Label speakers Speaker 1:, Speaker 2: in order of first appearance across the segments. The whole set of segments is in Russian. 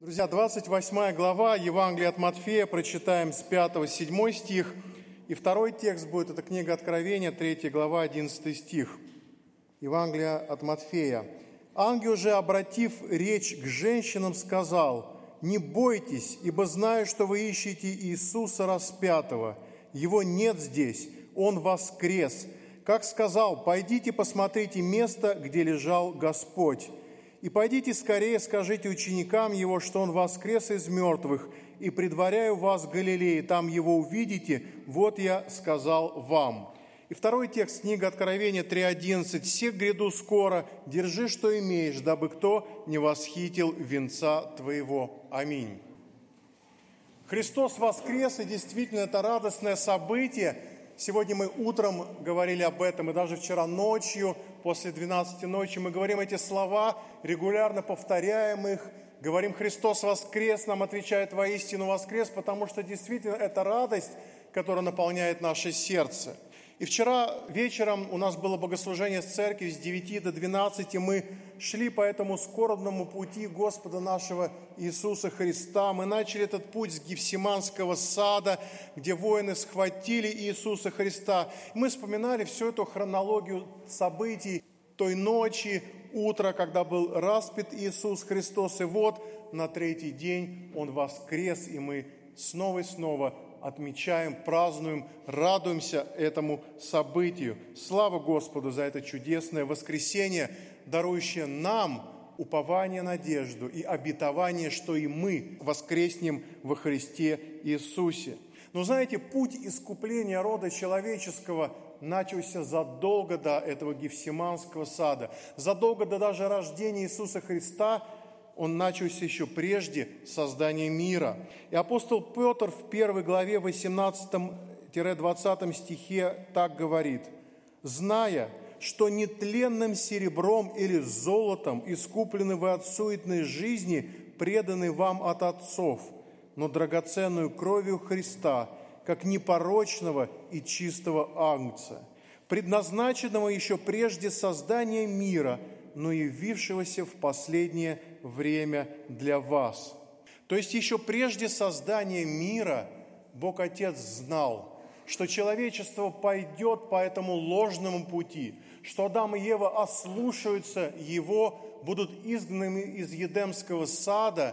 Speaker 1: Друзья, 28 глава Евангелия от Матфея, прочитаем с 5-7 стих. И второй текст будет, это книга Откровения, 3 глава, 11 стих. Евангелие от Матфея. «Ангел же, обратив речь к женщинам, сказал: „Не бойтесь, ибо знаю, что вы ищете Иисуса распятого. Его нет здесь, Он воскрес. Как сказал, пойдите посмотрите место, где лежал Господь. И пойдите скорее, скажите ученикам Его, что Он воскрес из мертвых, и предваряю вас в Галилее, там Его увидите, вот я сказал вам». И второй текст, книга Откровения 3:11. «Всех гряду скоро, держи, что имеешь, дабы кто не восхитил венца твоего. Аминь». Христос воскрес, и действительно это радостное событие. Сегодня мы утром говорили об этом, и даже вчера ночью, после 12 ночи, мы говорим эти слова, регулярно повторяем их, говорим «Христос воскрес», нам отвечает «Воистину воскрес», потому что действительно это радость, которая наполняет наше сердце. И вчера вечером у нас было богослужение с церкви с 9 до 12, мы шли по этому скорбному пути Господа нашего Иисуса Христа. Мы начали этот путь с Гефсиманского сада, где воины схватили Иисуса Христа. Мы вспоминали всю эту хронологию событий той ночи, утра, когда был распят Иисус Христос. И вот на третий день Он воскрес, и мы снова и снова отмечаем, празднуем, радуемся этому событию. Слава Господу за это чудесное воскресение, дарующее нам упование, надежду и обетование, что и мы воскреснем во Христе Иисусе. Но знаете, путь искупления рода человеческого начался задолго до этого Гефсиманского сада, задолго до даже рождения Иисуса Христа. Он начался еще прежде создания мира. И апостол Петр в 1 главе 18-20 стихе так говорит: «Зная, что нетленным серебром или золотом искуплены вы от суетной жизни, преданы вам от отцов, но драгоценную кровью Христа, как непорочного и чистого агнца, предназначенного еще прежде создания мира, но явившегося в последнее время для вас». То есть еще прежде создания мира Бог Отец знал, что человечество пойдет по этому ложному пути, что Адам и Ева ослушаются Его, будут изгнаны из Едемского сада,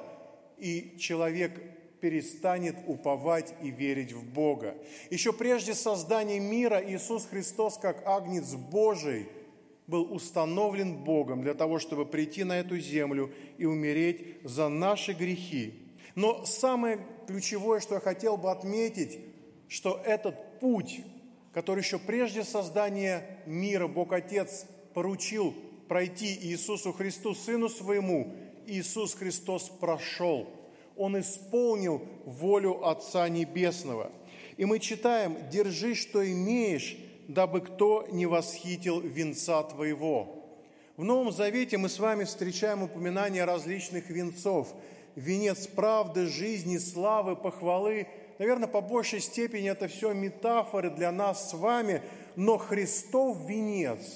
Speaker 1: и человек перестанет уповать и верить в Бога. Еще прежде создания мира Иисус Христос, как Агнец Божий, был установлен Богом для того, чтобы прийти на эту землю и умереть за наши грехи. Но самое ключевое, что я хотел бы отметить, что этот путь, который еще прежде создания мира Бог Отец поручил пройти Иисусу Христу, Сыну Своему, Иисус Христос прошел. Он исполнил волю Отца Небесного. И мы читаем: «Держи, что имеешь, дабы кто не восхитил венца твоего». В Новом Завете мы с вами встречаем упоминания различных венцов. Венец правды, жизни, славы, похвалы. Наверное, по большей степени это все метафоры для нас с вами, но Христов венец,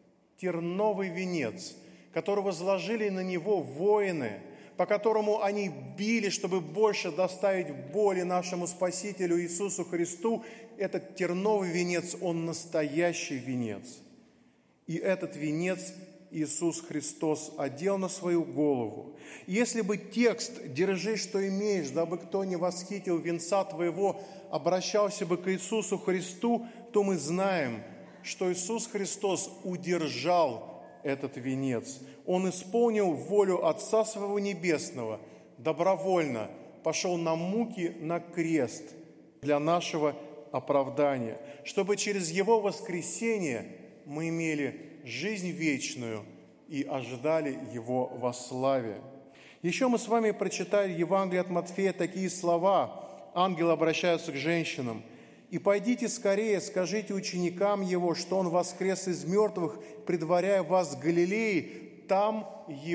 Speaker 1: терновый венец, который возложили на Него воины, по которому они били, чтобы больше доставить боли нашему Спасителю Иисусу Христу, этот терновый венец, он настоящий венец. И этот венец Иисус Христос одел на свою голову. Если бы текст «Держи, что имеешь, дабы кто не восхитил венца твоего» обращался бы к Иисусу Христу, то мы знаем, что Иисус Христос удержал этот венец. Он исполнил волю Отца Своего Небесного, добровольно пошел на муки, на крест для нашего оправдания, чтобы через Его воскресение мы имели жизнь вечную и ожидали Его во славе. Еще мы с вами прочитали Евангелие от Матфея такие слова. Ангелы обращаются к женщинам: «И пойдите скорее, скажите ученикам Его, что Он воскрес из мертвых, предваряя вас в Галилее, там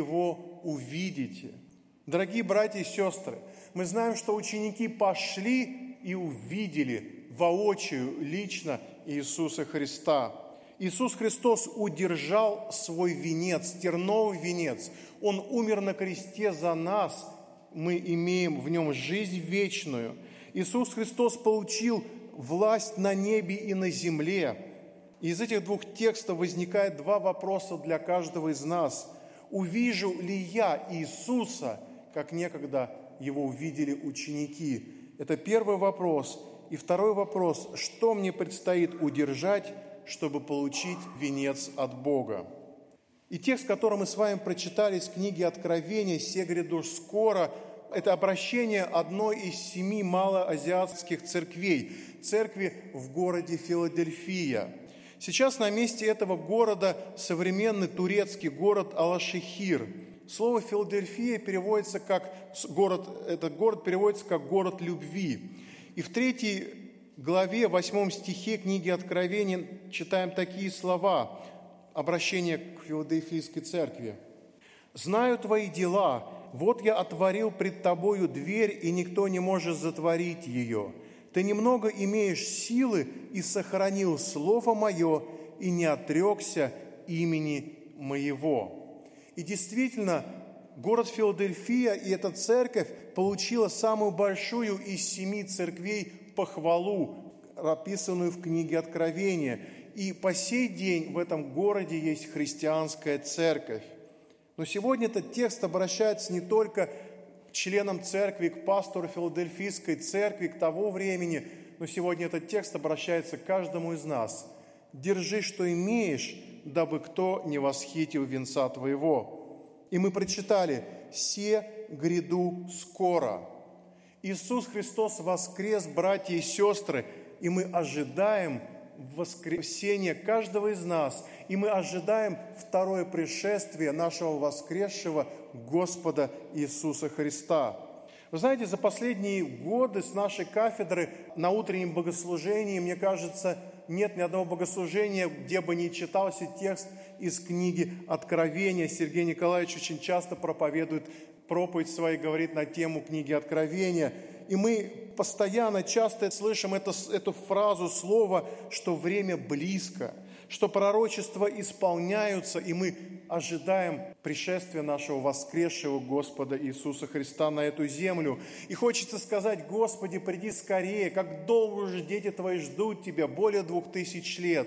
Speaker 1: Его увидите». Дорогие братья и сестры, мы знаем, что ученики пошли и увидели воочию, лично Иисуса Христа. Иисус Христос удержал свой венец, терновый венец. Он умер на кресте за нас мы имеем в Нем жизнь вечную. Иисус Христос получил власть на небе и на земле. И из этих двух текстов возникает два вопроса для каждого из нас. Увижу ли я Иисуса, как некогда Его увидели ученики? Это первый вопрос. И второй вопрос, что мне предстоит удержать, чтобы получить венец от Бога? И текст, который мы с вами прочитали из книги Откровения «Се гряду скоро», это обращение одной из 7 малоазиатских церквей, церкви в городе Филадельфия. Сейчас на месте этого города современный турецкий город Алашехир. Слово «Филадельфия» переводится как город, этот город переводится как «город любви». И в 3 главе, 8 стихе книги Откровения читаем такие слова, обращение к Филадельфийской церкви. «Знаю твои дела, вот я отворил пред тобою дверь, и никто не может затворить ее. Ты немного имеешь силы и сохранил слово мое, и не отрекся имени моего». И действительно, город Филадельфия и эта церковь получила самую большую из 7 церквей похвалу, описанную в книге Откровения. И по сей день в этом городе есть христианская церковь. Но сегодня этот текст обращается не только к членам церкви, к пастору Филадельфийской церкви, к того времени, но сегодня этот текст обращается к каждому из нас. «Держи, что имеешь, дабы кто не восхитил венца твоего». И мы прочитали «Се гряду скоро». Иисус Христос воскрес, братья и сестры, и мы ожидаем воскресения каждого из нас, и мы ожидаем второе пришествие нашего воскресшего Господа Иисуса Христа. Вы знаете, за последние годы с нашей кафедры на утреннем богослужении, мне кажется, нет ни одного богослужения, где бы не читался текст из книги Откровения. Сергей Николаевич очень часто проповедует проповедь своей, говорит на тему книги Откровения. И мы постоянно, часто слышим эту фразу, слово, что время близко, что пророчества исполняются, и мы ожидаем пришествия нашего воскресшего Господа Иисуса Христа на эту землю. И хочется сказать: Господи, приди скорее, как долго уже дети Твои ждут Тебя, более 2000 лет.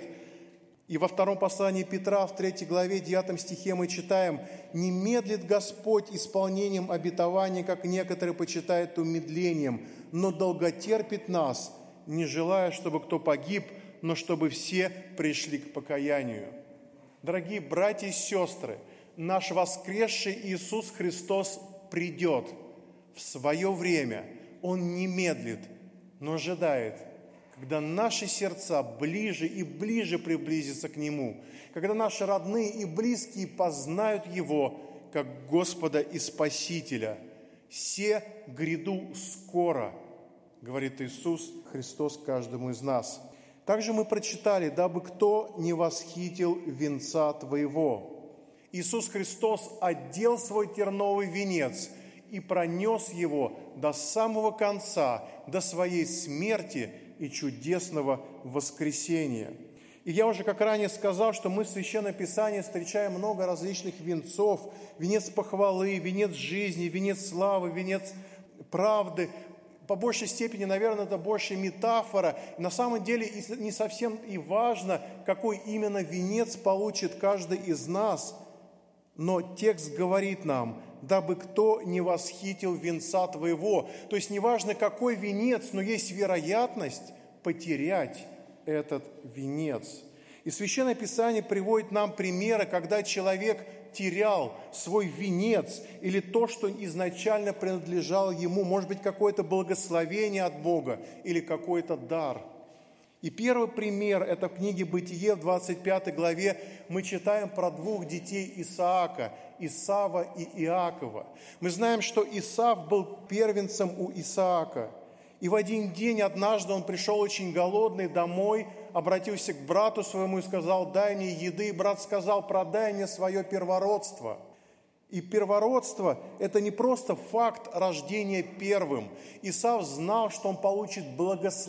Speaker 1: И во втором послании Петра, в 3 главе, 9 стихе мы читаем: «Не медлит Господь исполнением обетования, как некоторые почитают умедлением, но долготерпит нас, не желая, чтобы кто погиб, но чтобы все пришли к покаянию». Дорогие братья и сестры, наш воскресший Иисус Христос придет в свое время. Он не медлит, но ожидает, когда наши сердца ближе и ближе приблизятся к Нему, когда наши родные и близкие познают Его как Господа и Спасителя. «Се гряду скоро», говорит Иисус Христос каждому из нас. Также мы прочитали: «Дабы кто не восхитил венца твоего». Иисус Христос одел свой терновый венец и пронес его до самого конца, до своей смерти и чудесного воскресения. И я уже как ранее сказал, что мы в Священном Писании встречаем много различных венцов: венец похвалы, венец жизни, венец славы, венец правды. По большей степени, наверное, это больше метафора. На самом деле не совсем и важно, какой именно венец получит каждый из нас. Но текст говорит нам: «Дабы кто не восхитил венца твоего». То есть неважно, какой венец, но есть вероятность потерять этот венец. И Священное Писание приводит нам примеры, когда человек терял свой венец или то, что изначально принадлежало ему, может быть, какое-то благословение от Бога или какой-то дар. И первый пример – это в книге «Бытие» в 25 главе мы читаем про 2 детей Исаака – Исава и Иакова. Мы знаем, что Исав был первенцем у Исаака. И в один день однажды он пришел очень голодный домой, обратился к брату своему и сказал: «Дай мне еды». И брат сказал: «Продай мне свое первородство». И первородство – это не просто факт рождения первым. Исав знал, что он получит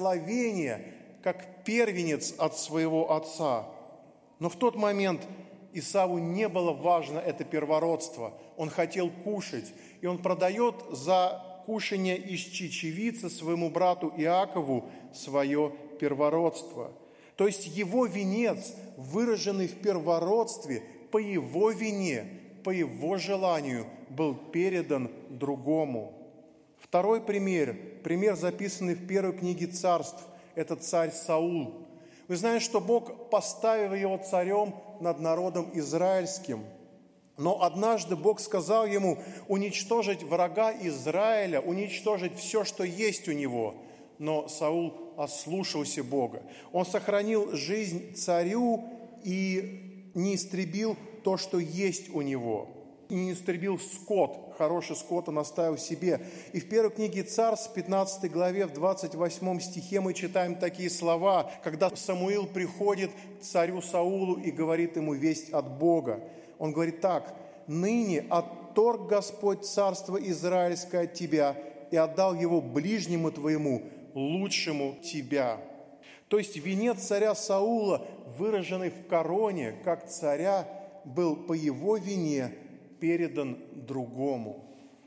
Speaker 1: благословение, как первенец от своего отца. Но в тот момент Исаву не было важно это первородство. Он хотел кушать. И он продает за кушание из чечевицы своему брату Иакову свое первородство. То есть его венец, выраженный в первородстве, по его вине, по его желанию, был передан другому. Второй пример, записанный в первой книге Царств, это царь Саул. Вы знаете, что Бог поставил его царем над народом израильским. Но однажды Бог сказал ему уничтожить врага Израиля, уничтожить все, что есть у него. Но Саул ослушался Бога. Он сохранил жизнь царю и не истребил то, что есть у него. И не истребил скот, хороший скот он оставил себе. И в первой книге Царств, 15 главе, в 28 стихе мы читаем такие слова, когда Самуил приходит к царю Саулу и говорит ему весть от Бога. Он говорит так: «Ныне отторг Господь царство израильское от тебя и отдал его ближнему твоему, лучшему тебя». То есть венец царя Саула, выраженный в короне, как царя, был по его вине передан другому.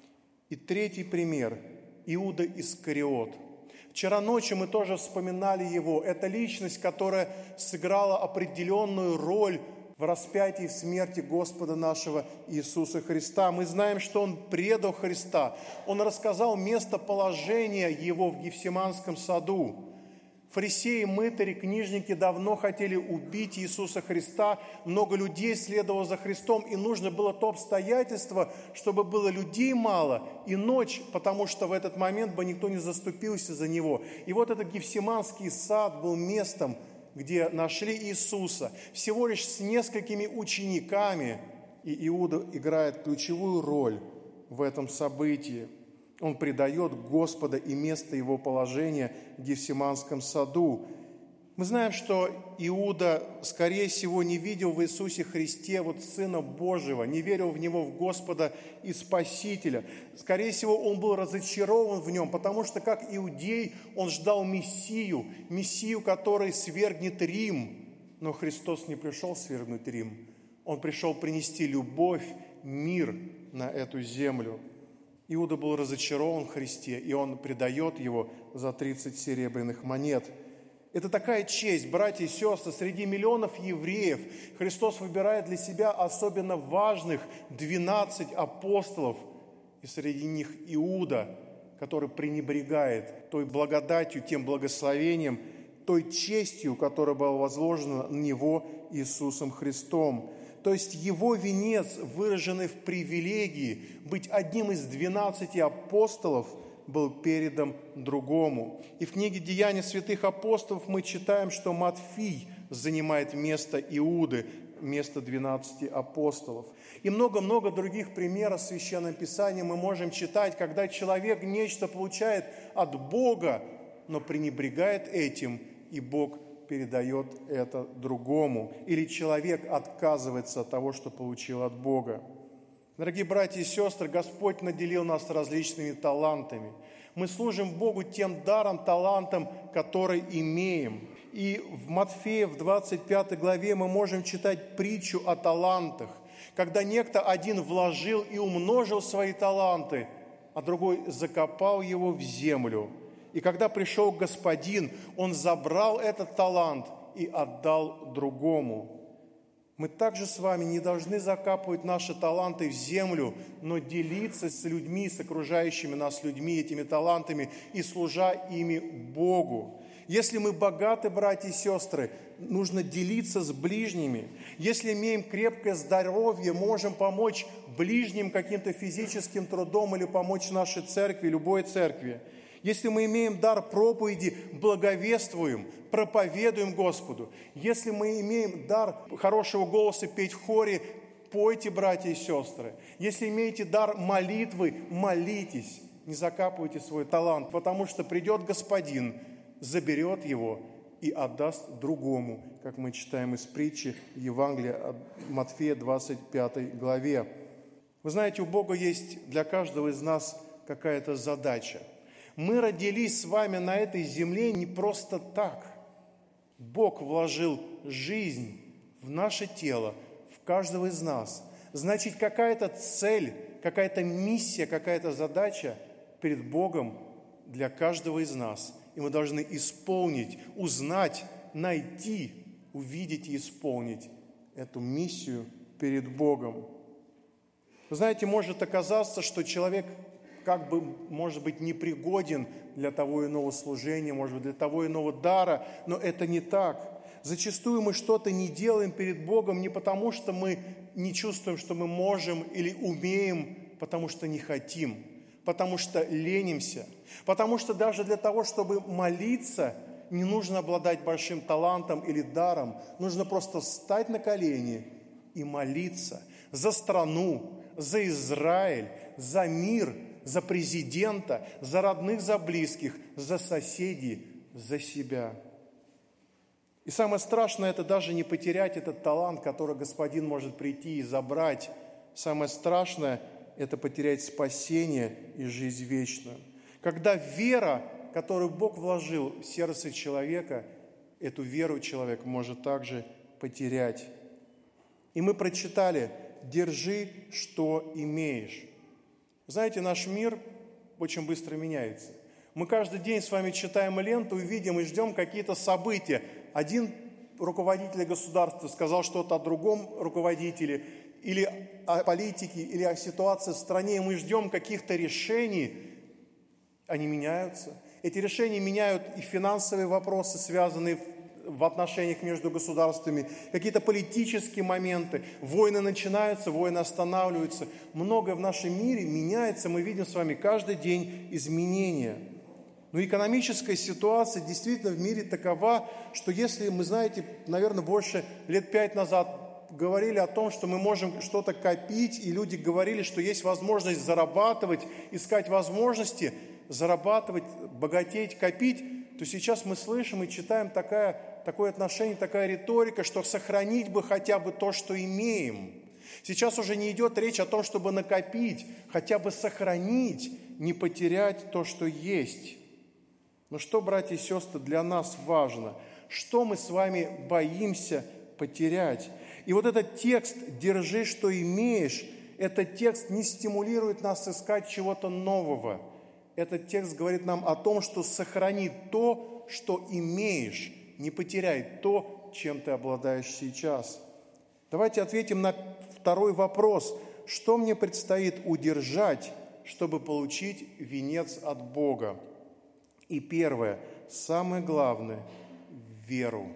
Speaker 1: И третий пример – Иуда Искариот. Вчера ночью мы тоже вспоминали его. Это личность, которая сыграла определенную роль в распятии, в смерти Господа нашего Иисуса Христа. Мы знаем, что Он предал Христа. Он рассказал местоположение Его в Гефсиманском саду. Фарисеи, мытари, книжники давно хотели убить Иисуса Христа. Много людей следовало за Христом, и нужно было то обстоятельство, чтобы было людей мало и ночь, потому что в этот момент бы никто не заступился за Него. И вот этот Гефсиманский сад был местом, где нашли Иисуса, всего лишь с несколькими учениками, и Иуда играет ключевую роль в этом событии. Он предает Господа и место Его положения в Гефсиманском саду. Мы знаем, что Иуда, скорее всего, не видел в Иисусе Христе Сына Божьего, не верил в Него, в Господа и Спасителя. Скорее всего, он был разочарован в Нем, потому что, как иудей, он ждал Мессию, который свергнет Рим. Но Христос не пришел свергнуть Рим. Он пришел принести любовь, мир на эту землю. Иуда был разочарован в Христе, и он предает Его за 30 серебряных монет. Это такая честь, братья и сестры, среди миллионов евреев Христос выбирает для себя особенно важных 12 апостолов, и среди них Иуда, который пренебрегает той благодатью, тем благословением, той честью, которая была возложена на Него Иисусом Христом. То есть его венец, выраженный в привилегии быть одним из 12 апостолов, был передан другому. И в книге «Деяния святых апостолов» мы читаем, что Матфий занимает место Иуды, место 12 апостолов. И много-много других примеров в Священном Писании мы можем читать, когда человек нечто получает от Бога, но пренебрегает этим, и Бог передает это другому. Или человек отказывается от того, что получил от Бога. Дорогие братья и сестры, Господь наделил нас различными талантами. Мы служим Богу тем даром, талантом, который имеем. И в Матфея, в 25 главе мы можем читать притчу о талантах, когда некто один вложил и умножил свои таланты, а другой закопал его в землю. И когда пришел господин, он забрал этот талант и отдал другому. Мы также с вами не должны закапывать наши таланты в землю, но делиться с людьми, с окружающими нас людьми этими талантами и служа ими Богу. Если мы богаты, братья и сестры, нужно делиться с ближними. Если имеем крепкое здоровье, можем помочь ближним каким-то физическим трудом или помочь нашей церкви, любой церкви. Если мы имеем дар проповеди, благовествуем, проповедуем Господу. Если мы имеем дар хорошего голоса петь в хоре, пойте, братья и сестры. Если имеете дар молитвы, молитесь. Не закапывайте свой талант, потому что придет Господин, заберет его и отдаст другому, как мы читаем из притчи Евангелия от Матфея 25 главе. Вы знаете, у Бога есть для каждого из нас какая-то задача. Мы родились с вами на этой земле не просто так. Бог вложил жизнь в наше тело, в каждого из нас. Значит, какая-то цель, какая-то миссия, какая-то задача перед Богом для каждого из нас. И мы должны исполнить, узнать, найти, увидеть и исполнить эту миссию перед Богом. Вы знаете, может оказаться, что человек может быть, непригоден для того иного служения, может быть, для того иного дара, но это не так. Зачастую мы что-то не делаем перед Богом не потому, что мы не чувствуем, что мы можем или умеем, потому что не хотим, потому что ленимся, потому что даже для того, чтобы молиться, не нужно обладать большим талантом или даром, нужно просто встать на колени и молиться за страну, за Израиль, за мир, за президента, за родных, за близких, за соседей, за себя. И самое страшное – это даже не потерять этот талант, который Господин может прийти и забрать. Самое страшное – это потерять спасение и жизнь вечную. Когда вера, которую Бог вложил в сердце человека, эту веру человек может также потерять. И мы прочитали: «Держи, что имеешь». Знаете, наш мир очень быстро меняется. Мы каждый день с вами читаем ленту, видим и ждем какие-то события. Один руководитель государства сказал что-то о другом руководителе, или о политике, или о ситуации в стране, и мы ждем каких-то решений. Они меняются. Эти решения меняют и финансовые вопросы, связанные в отношениях между государствами, какие-то политические моменты, войны начинаются, войны останавливаются. Многое в нашем мире меняется, мы видим с вами каждый день изменения. Но экономическая ситуация действительно в мире такова, что если мы, знаете, наверное, больше лет 5 назад говорили о том, что мы можем что-то копить, и люди говорили, что есть возможность зарабатывать, искать возможности, зарабатывать, богатеть, копить, то сейчас мы слышим и читаем такое отношение, такая риторика, что сохранить бы хотя бы то, что имеем. Сейчас уже не идет речь о том, чтобы накопить, хотя бы сохранить, не потерять то, что есть. Но что, братья и сестры, для нас важно? Что мы с вами боимся потерять? И вот этот текст «держи, что имеешь», этот текст не стимулирует нас искать чего-то нового. Этот текст говорит нам о том, что сохрани то, что имеешь, не потеряй то, чем ты обладаешь сейчас. Давайте ответим на второй вопрос. Что мне предстоит удержать, чтобы получить венец от Бога? И первое, самое главное – веру.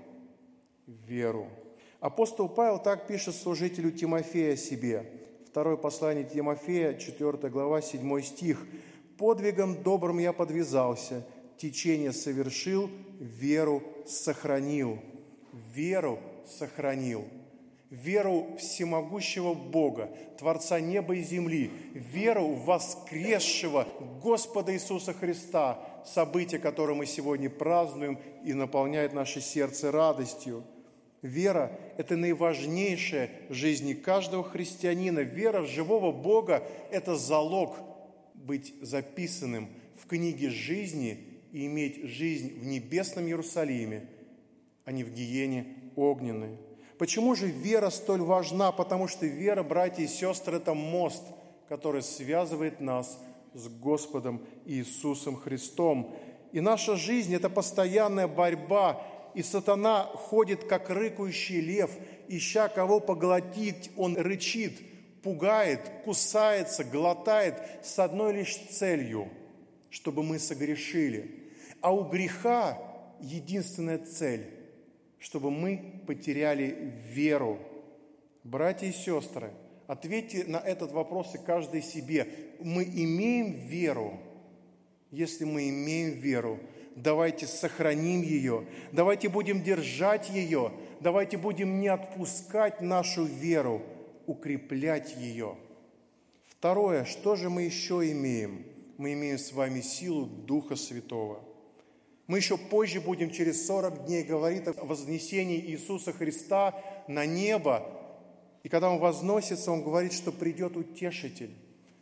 Speaker 1: Веру. Апостол Павел так пишет служителю Тимофея о себе. Второе послание Тимофея, 4 глава, 7 стих. «Подвигом добрым я подвязался, течение совершил, веру сохранил». Веру сохранил. Веру всемогущего Бога, Творца неба и земли. Веру в воскресшего Господа Иисуса Христа, событие, которое мы сегодня празднуем и наполняет наше сердце радостью. Вера – это наиважнейшее в жизни каждого христианина. Вера в живого Бога – это залог быть записанным в книге жизни и иметь жизнь в небесном Иерусалиме, а не в гиене огненной. Почему же вера столь важна? Потому что вера, братья и сестры, это мост, который связывает нас с Господом Иисусом Христом. И наша жизнь – это постоянная борьба, и сатана ходит, как рыкающий лев, ища кого поглотить, он рычит, пугает, кусается, глотает с одной лишь целью, чтобы мы согрешили. А у греха единственная цель – чтобы мы потеряли веру. Братья и сестры, ответьте на этот вопрос и каждый себе. Мы имеем веру? Если мы имеем веру, давайте сохраним ее, давайте будем держать ее, давайте будем не отпускать нашу веру, укреплять ее. Второе, что же мы еще имеем? Мы имеем с вами силу Духа Святого. Мы еще позже будем, через 40 дней, говорить о вознесении Иисуса Христа на небо. И когда Он возносится, Он говорит, что придет Утешитель.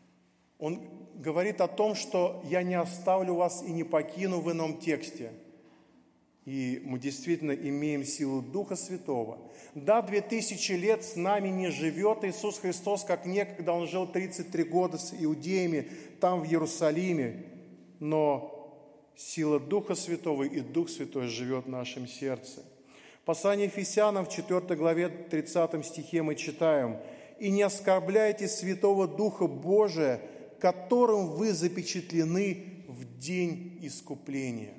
Speaker 1: Он говорит о том, что «я не оставлю вас и не покину» в ином тексте. И мы действительно имеем силу Духа Святого. Да, 2000 лет с нами не живет Иисус Христос, как некогда Он жил 33 года с иудеями там, в Иерусалиме, но сила Духа Святого и Дух Святой живет в нашем сердце. Послание Ефесянам в 4 главе 30 стихе мы читаем: «И не оскорбляйте Святого Духа Божия, которым вы запечатлены в день искупления».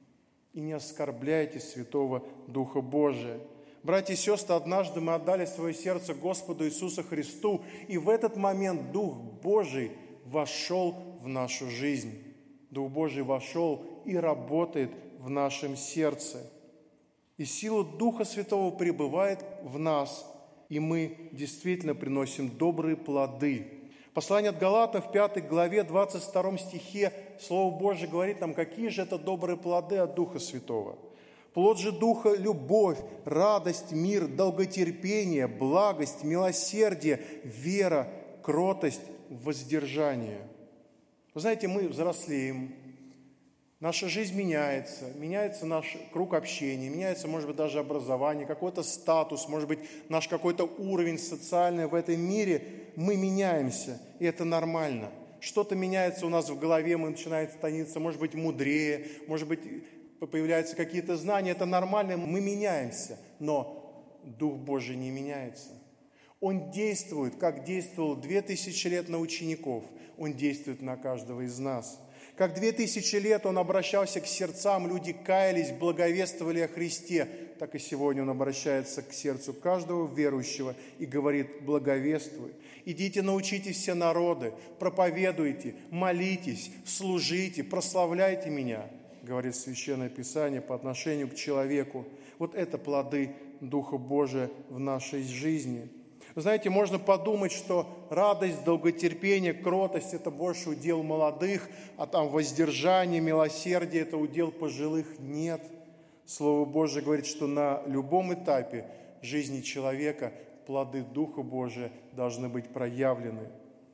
Speaker 1: И не оскорбляйте Святого Духа Божия. Братья и сестры, однажды мы отдали свое сердце Господу Иисусу Христу, и в этот момент Дух Божий вошел в нашу жизнь. Дух Божий вошел и работает в нашем сердце. И сила Духа Святого пребывает в нас, и мы действительно приносим добрые плоды. Послание от Галатам в 5 главе 22 стихе Слово Божие говорит нам, какие же это добрые плоды от Духа Святого. Плод же Духа – любовь, радость, мир, долготерпение, благость, милосердие, вера, кротость, воздержание. Вы знаете, мы взрослеем, наша жизнь меняется наш круг общения, меняется, может быть, даже образование, какой-то статус, может быть, наш какой-то уровень социальный в этом мире. Мы меняемся, и это нормально. Что-то меняется у нас в голове, мы начинаем становиться, может быть, мудрее, может быть, появляются какие-то знания. Это нормально, мы меняемся, но Дух Божий не меняется. Он действует, как действовал 2000 лет на учеников. Он действует на каждого из нас. Как 2000 лет Он обращался к сердцам, люди каялись, благовествовали о Христе, так и сегодня Он обращается к сердцу каждого верующего и говорит: благовествуй. Идите, научитесь все народы, проповедуйте, молитесь, служите, прославляйте Меня, говорит Священное Писание по отношению к человеку. Вот это плоды Духа Божия в нашей жизни. Вы знаете, можно подумать, что радость, долготерпение, кротость – это больше удел молодых, а там воздержание, милосердие – это удел пожилых. Нет. Слово Божие говорит, что на любом этапе жизни человека плоды Духа Божия должны быть проявлены.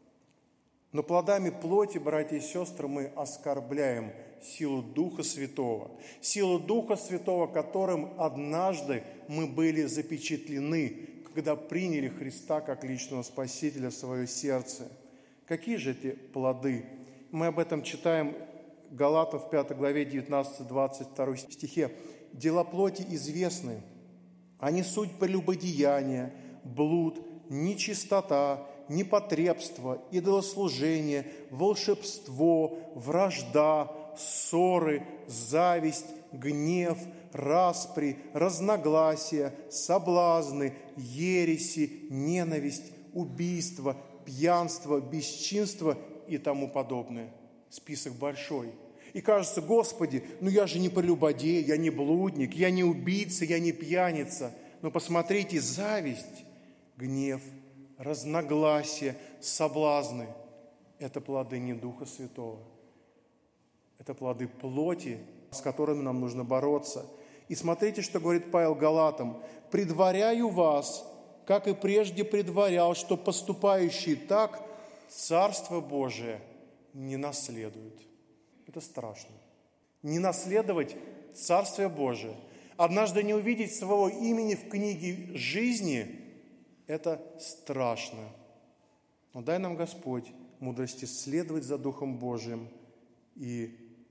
Speaker 1: Но плодами плоти, братья и сестры, мы оскорбляем силу Духа Святого. Силу Духа Святого, которым однажды мы были запечатлены, когда приняли Христа как личного Спасителя в свое сердце. Какие же эти плоды? Мы об этом читаем Галатам в 5 главе 19-22 стихе. «Дела плоти известны. Они суть прелюбодеяния, блуд, нечистота, непотребство, идолослужение, волшебство, вражда, ссоры, зависть, гнев, распри, разногласия, соблазны, ереси, ненависть, убийство, пьянство, бесчинство и тому подобное». Список большой. И кажется: Господи, я же не прелюбодей, я не блудник, я не убийца, я не пьяница. Но посмотрите, зависть, гнев, разногласия, соблазны – это плоды не Духа Святого. Это плоды плоти, с которыми нам нужно бороться. И смотрите, что говорит Павел Галатам: «Предваряю вас, как и прежде предварял, что поступающие так Царство Божие не наследуют». Это страшно. Не наследовать Царствие Божие, однажды не увидеть своего имени в книге жизни – это страшно. Но дай нам, Господь, мудрости следовать за Духом Божиим и,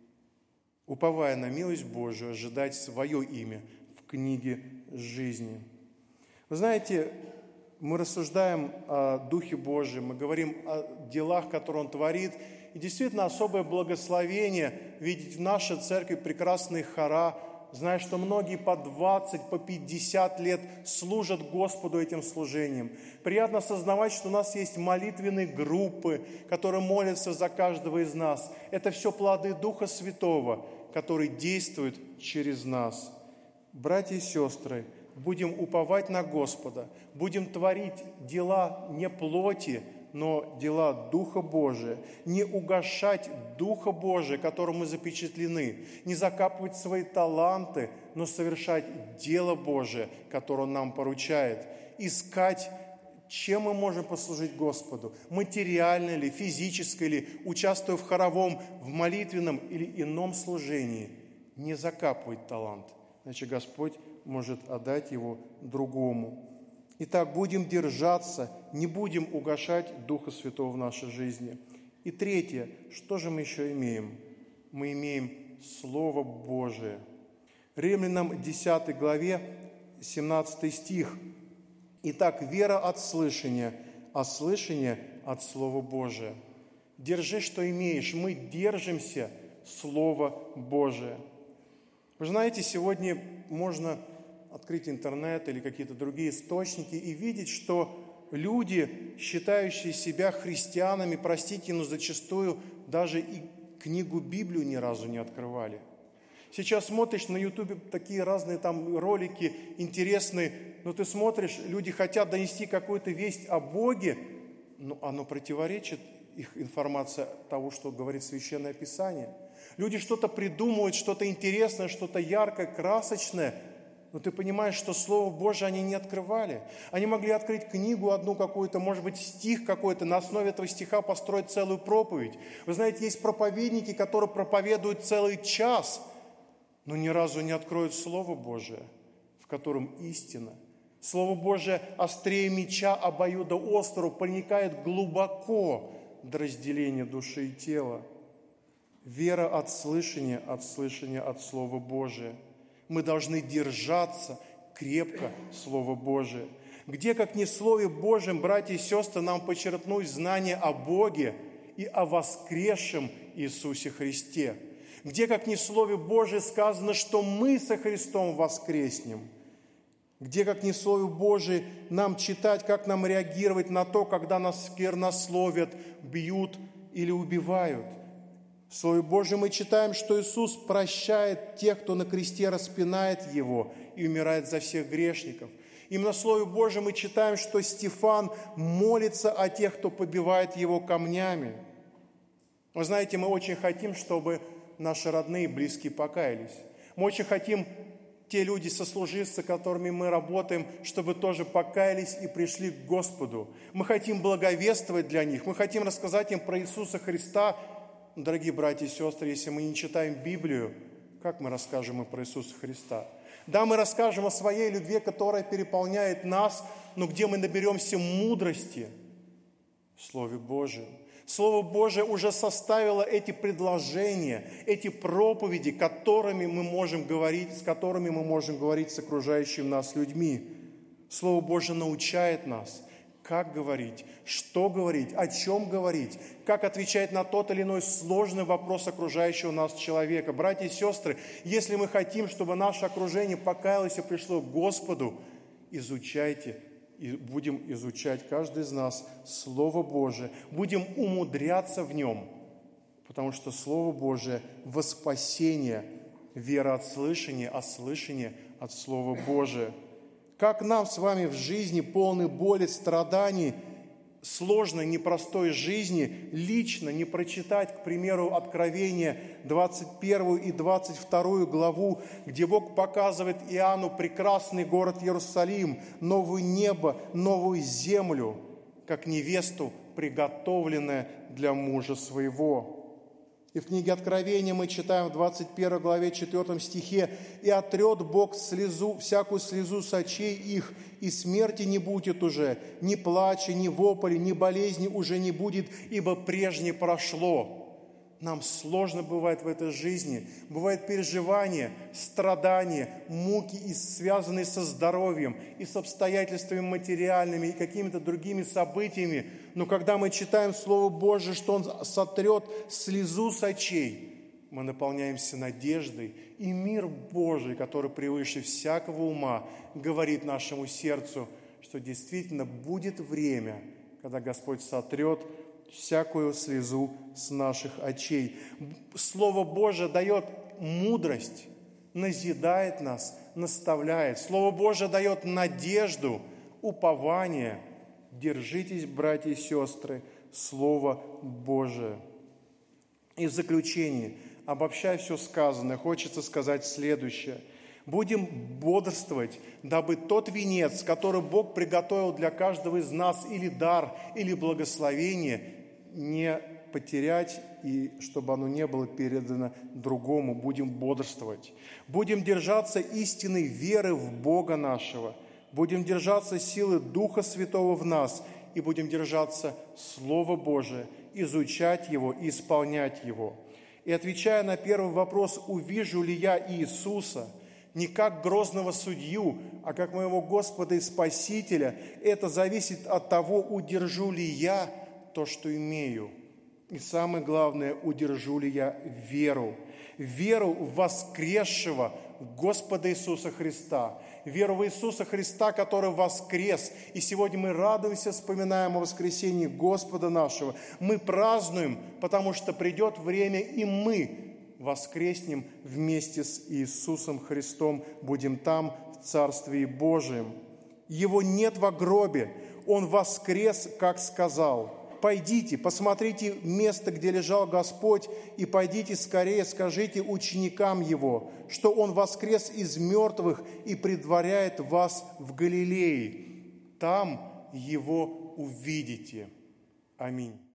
Speaker 1: уповая на милость Божию, ожидать свое имя в книге жизни. Вы знаете, мы рассуждаем о Духе Божьем, мы говорим о делах, которые Он творит, и действительно особое благословение видеть в нашей церкви прекрасные хора, зная, что многие по 20, по 50 лет служат Господу этим служением. Приятно осознавать, что у нас есть молитвенные группы, которые молятся за каждого из нас. Это все плоды Духа Святого, который действует через нас. Братья и сестры, будем уповать на Господа, будем творить дела не плоти, но дела Духа Божия, не угашать Духа Божия, которым мы запечатлены, не закапывать свои таланты, но совершать дело Божие, которое Он нам поручает, искать, чем мы можем послужить Господу, материально ли, физически ли, участвуя в хоровом, в молитвенном или ином служении, не закапывать талант, значит, Господь может отдать его другому. Итак, будем держаться, не будем угашать Духа Святого в нашей жизни. И третье, что же мы еще имеем? Мы имеем Слово Божие. Римлянам 10 главе, 17 стих. Итак, вера от слышания, а слышание от Слова Божия. Держи, что имеешь. Мы держимся Слова Божия. Вы знаете, сегодня можно открыть интернет или какие-то другие источники и видеть, что люди, считающие себя христианами, простите, но зачастую даже и книгу Библию ни разу не открывали. Сейчас смотришь на Ютубе такие разные там ролики интересные, но ты смотришь, люди хотят донести какую-то весть о Боге, но оно противоречит их информация того, что говорит Священное Писание. Люди что-то придумывают, что-то интересное, что-то яркое, красочное, но ты понимаешь, что Слово Божие они не открывали. Они могли открыть книгу одну какую-то, может быть, стих какой-то, на основе этого стиха построить целую проповедь. Вы знаете, есть проповедники, которые проповедуют целый час, но ни разу не откроют Слово Божие, в котором истина. Слово Божие острее меча обоюдоострого, проникает глубоко до разделения души и тела. Вера от слышания от Слова Божия. Мы должны держаться крепко Слова Божия. Где, как не в Слове Божьем, братья и сестры, нам почерпнуть знание о Боге и о воскресшем Иисусе Христе? Где, как не в Слове Божьем, сказано, что мы со Христом воскреснем? Где, как не в Слове Божьем, нам читать, как нам реагировать на то, когда нас сквернословят, бьют или убивают? В Слове Божьем мы читаем, что Иисус прощает тех, кто на кресте распинает Его и умирает за всех грешников. Именно в Слове Божьем мы читаем, что Стефан молится о тех, кто побивает его камнями. Вы знаете, мы очень хотим, чтобы наши родные и близкие покаялись. Мы очень хотим, те люди, сослуживцы, с которыми мы работаем, чтобы тоже покаялись и пришли к Господу. Мы хотим благовествовать для них, мы хотим рассказать им про Иисуса Христа. Дорогие братья и сестры, если мы не читаем Библию, как мы расскажем им про Иисуса Христа? Да, мы расскажем о своей любви, которая переполняет нас, но где мы наберемся мудрости? В Слове Божьем. Слово Божие уже составило эти предложения, эти проповеди, с которыми мы можем говорить с окружающими нас людьми. Слово Божие научает нас, как говорить, что говорить, о чем говорить, как отвечать на тот или иной сложный вопрос окружающего нас человека. Братья и сестры, если мы хотим, чтобы наше окружение покаялось и пришло к Господу, изучайте и будем изучать каждый из нас Слово Божие, будем умудряться в нем, потому что Слово Божие во спасение, вера от слышания, а слышание от Слова Божия. Как нам с вами в жизни, полной боли, страданий, сложной, непростой жизни, лично не прочитать, к примеру, Откровение 21 и 22 главу, где Бог показывает Иоанну прекрасный город Иерусалим, новое небо, новую землю, как невесту, приготовленную для мужа своего. И в книге Откровения мы читаем в 21 главе 4 стихе: «И отрет Бог всякую слезу с очей их, и смерти не будет уже, ни плача, ни вопли, ни болезни уже не будет, ибо прежнее прошло». Нам сложно бывает в этой жизни, бывают переживания, страдания, муки, связанные со здоровьем и с обстоятельствами материальными и какими-то другими событиями. Но когда мы читаем Слово Божие, что Он сотрет слезу с очей, мы наполняемся надеждой, и мир Божий, который превыше всякого ума, говорит нашему сердцу, что действительно будет время, когда Господь сотрет всякую слезу с наших очей. Слово Божие дает мудрость, назидает нас, наставляет. Слово Божие дает надежду, упование. Держитесь, братья и сестры, Слово Божие. И в заключение, обобщая все сказанное, хочется сказать следующее. Будем бодрствовать, дабы тот венец, который Бог приготовил для каждого из нас, или дар, или благословение, не потерять, и чтобы оно не было передано другому. Будем бодрствовать. Будем держаться истинной веры в Бога нашего. Будем держаться силы Духа Святого в нас. И будем держаться Слова Божия, изучать Его и исполнять Его. И отвечая на первый вопрос, увижу ли я Иисуса, не как грозного судью, а как моего Господа и Спасителя, это зависит от того, удержу ли я то, что имею. И самое главное, удержу ли я веру. Веру в воскресшего Господа Иисуса Христа. Веру в Иисуса Христа, который воскрес. И сегодня мы радуемся, вспоминаем о воскресении Господа нашего. Мы празднуем, потому что придет время, и мы воскреснем вместе с Иисусом Христом, будем там, в Царстве Божием. Его нет во гробе, Он воскрес, как сказал. Пойдите, посмотрите место, где лежал Господь, и пойдите скорее, скажите ученикам Его, что Он воскрес из мертвых и предваряет вас в Галилее. Там Его увидите. Аминь.